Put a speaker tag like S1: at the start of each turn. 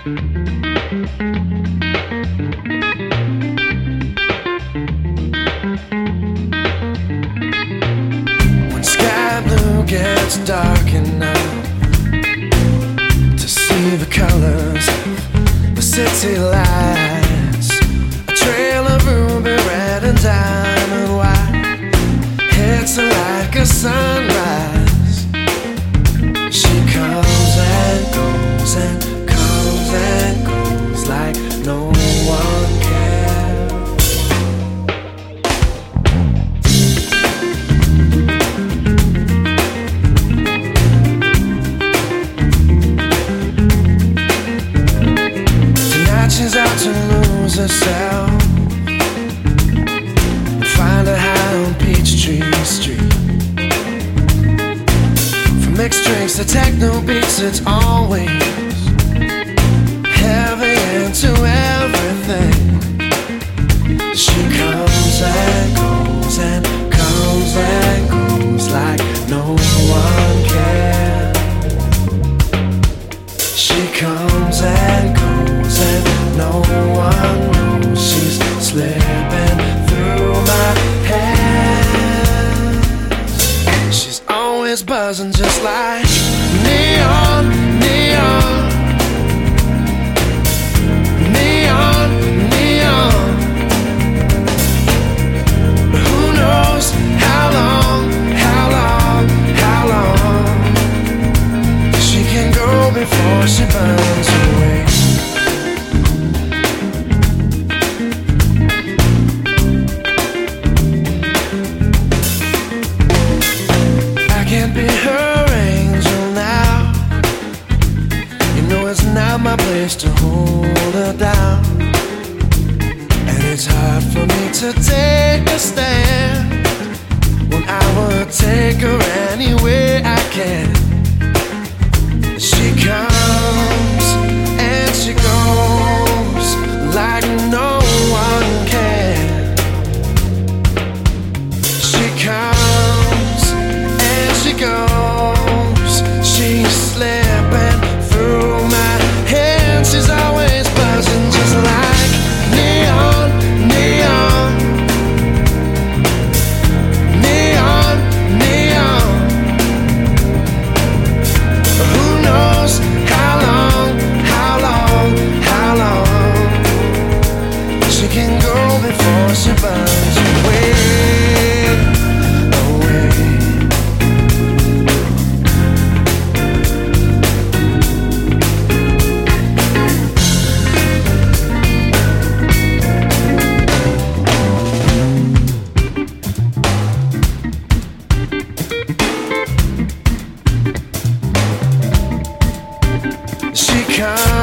S1: When sky blue gets dark enough to see the colors of the city lights, a trail of ruby red and diamond white hits her like a sunrise. She comes and goes and comes and goes like no one cares. Tonight she's out to lose herself and find her high on Peachtree Street. From mixed drinks to techno beats, it's always heavy into everything. She comes and goes and comes and goes like no one cares. She comes and goes and no one knows she's slipping through my hands. She's always buzzing just like neon, neon, neon, neon. Who knows how long, how long, how long she can go before she burns away. I can't be her angel now. You know it's not my place to hold her down. And it's hard for me to take a stand when I would take her any way I can. She comes and she goes like no one can. She comes and she goes, she's slipping through my hands. She's always buzzing just like neon, neon, neon, neon. Who knows how long, how long, how long she can go before she burns away, away. She comes